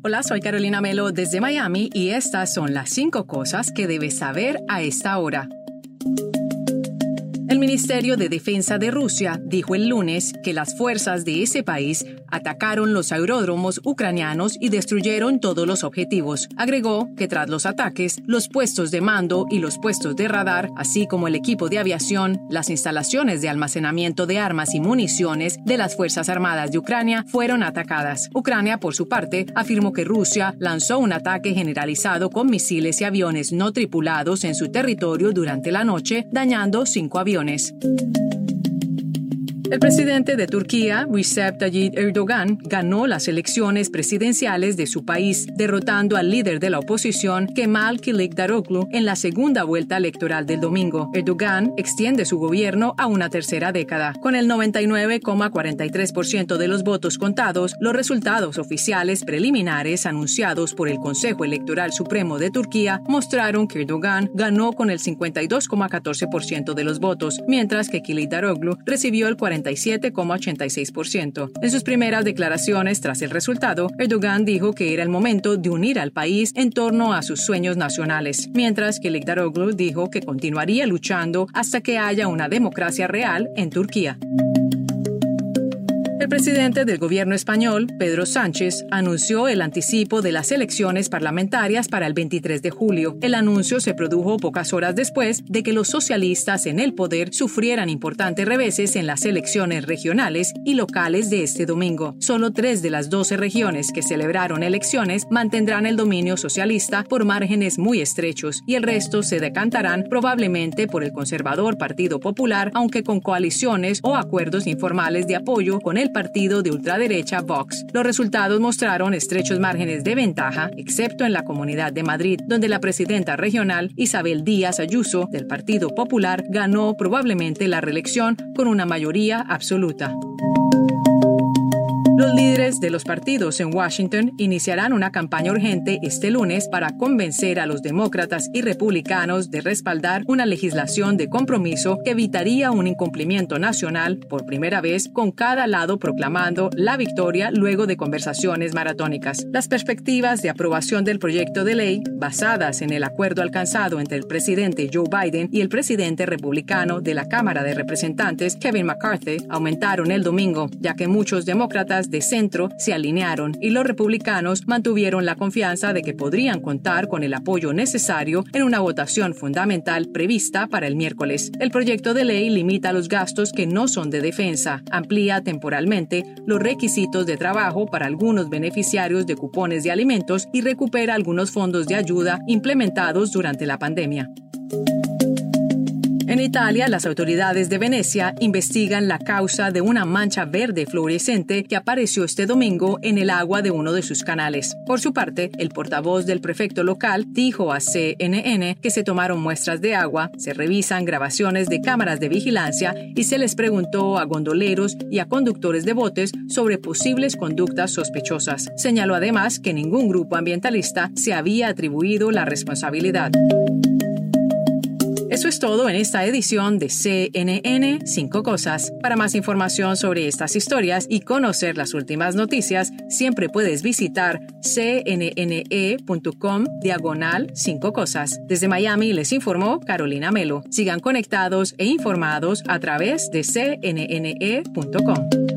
Hola, soy Carolina Melo desde Miami y estas son las 5 cosas que debes saber a esta hora. El Ministerio de Defensa de Rusia dijo el lunes que las fuerzas de ese país atacaron los aeródromos ucranianos y destruyeron todos los objetivos. Agregó que tras los ataques, los puestos de mando y los puestos de radar, así como el equipo de aviación, las instalaciones de almacenamiento de armas y municiones de las Fuerzas Armadas de Ucrania fueron atacadas. Ucrania, por su parte, afirmó que Rusia lanzó un ataque generalizado con misiles y aviones no tripulados en su territorio durante la noche, dañando 5 aviones. El presidente de Turquía, Recep Tayyip Erdogan, ganó las elecciones presidenciales de su país, derrotando al líder de la oposición, Kemal Kılıçdaroğlu, en la segunda vuelta electoral del domingo. Erdogan extiende su gobierno a una tercera década. Con el 99,43% de los votos contados, los resultados oficiales preliminares anunciados por el Consejo Electoral Supremo de Turquía mostraron que Erdogan ganó con el 52,14% de los votos, mientras que Kılıçdaroğlu recibió el 47,86%. En sus primeras declaraciones tras el resultado, Erdogan dijo que era el momento de unir al país en torno a sus sueños nacionales, mientras que Kılıçdaroğlu dijo que continuaría luchando hasta que haya una democracia real en Turquía. El presidente del gobierno español, Pedro Sánchez, anunció el anticipo de las elecciones parlamentarias para el 23 de julio. El anuncio se produjo pocas horas después de que los socialistas en el poder sufrieran importantes reveses en las elecciones regionales y locales de este domingo. Solo 3 de las 12 regiones que celebraron elecciones mantendrán el dominio socialista por márgenes muy estrechos y el resto se decantarán probablemente por el conservador Partido Popular, aunque con coaliciones o acuerdos informales de apoyo con el partido de ultraderecha Vox. Los resultados mostraron estrechos márgenes de ventaja, excepto en la Comunidad de Madrid, donde la presidenta regional Isabel Díaz Ayuso, del Partido Popular, ganó probablemente la reelección con una mayoría absoluta. Los líderes de los partidos en Washington iniciarán una campaña urgente este lunes para convencer a los demócratas y republicanos de respaldar una legislación de compromiso que evitaría un incumplimiento nacional por primera vez, con cada lado proclamando la victoria luego de conversaciones maratónicas. Las perspectivas de aprobación del proyecto de ley, basadas en el acuerdo alcanzado entre el presidente Joe Biden y el presidente republicano de la Cámara de Representantes, Kevin McCarthy, aumentaron el domingo, ya que muchos demócratas de centro se alinearon y los republicanos mantuvieron la confianza de que podrían contar con el apoyo necesario en una votación fundamental prevista para el miércoles. El proyecto de ley limita los gastos que no son de defensa, amplía temporalmente los requisitos de trabajo para algunos beneficiarios de cupones de alimentos y recupera algunos fondos de ayuda implementados durante la pandemia. En Italia, las autoridades de Venecia investigan la causa de una mancha verde fluorescente que apareció este domingo en el agua de uno de sus canales. Por su parte, el portavoz del prefecto local dijo a CNN que se tomaron muestras de agua, se revisan grabaciones de cámaras de vigilancia y se les preguntó a gondoleros y a conductores de botes sobre posibles conductas sospechosas. Señaló además que ningún grupo ambientalista se había atribuido la responsabilidad. Eso es todo en esta edición de CNN 5 Cosas. Para más información sobre estas historias y conocer las últimas noticias, siempre puedes visitar cnne.com/5 cosas. Desde Miami les informó Carolina Melo. Sigan conectados e informados a través de cnne.com.